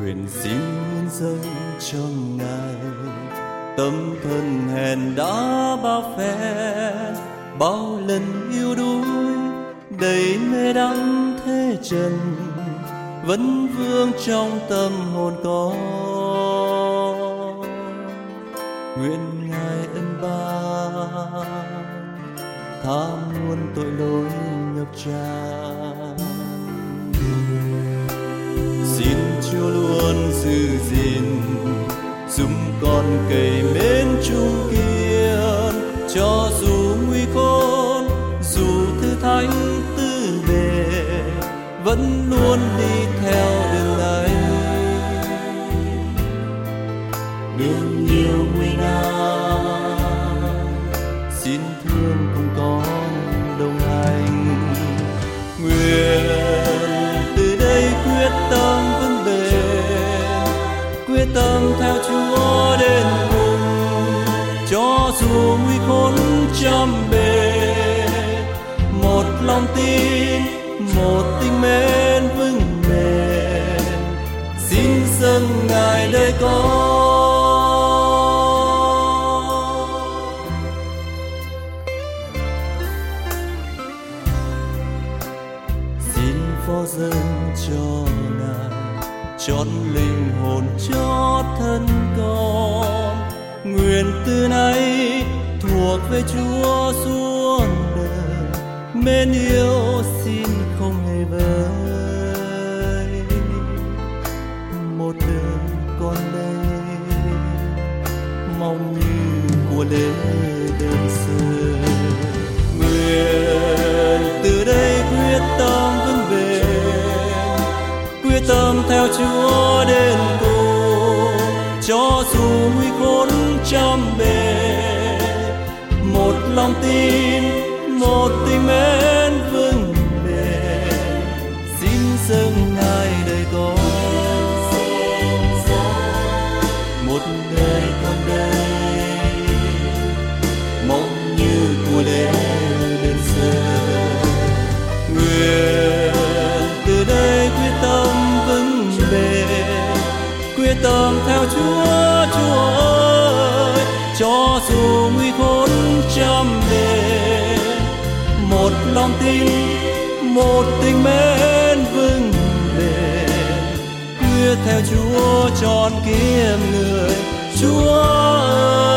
nguyện xin hiến dâng cho Ngài tâm thân hèn đã bao phen, bao lần yêu đuối đầy mê đắm thế trần, vẫn vương trong tâm hồn con. Nguyện Ngài ân ban tha muôn tội lỗi ngập tràn. Xin Chúa luôn giữ gìn giúp con cậy mến chung kiên, cho dù nguy khốn dù thử thách tư bề, vẫn luôn đi theo đường ấy. Đường nhiều nguy nan, xin thương cùng con đồng hành. Nguyện từ đây quyết tâm vững bền, quyết tâm theo Chúa đến cùng, cho dù nguy khốn trăm bề. Một lòng tin, một tình mến vững bền, xin dâng Ngài đời con. Xin phó dâng cho Ngài chọn linh hồn cho thân con. Nguyện từ nay thuộc về Chúa suốt đời, mến yêu xin không hề vơi. Một đời con đây mong như của lễ đơn sơ. Nguyện từ đây quyết tâm vững bền, quyết tâm theo Chúa đến cùng, cho dù nguy khốn trăm bề. Một lòng tin, một tình mến vững bền, xin dâng Ngài đời con. Một đời con đây mong như của lễ đơn sơ. Nguyện từ đây quyết tâm vững bền, quyết tâm theo Chúa, Chúa ơi, cho dù nguy khốn trăm bề. Một lòng tin, một tình mến vững bền, quyết theo Chúa trọn kiếp người. Chúa ơi,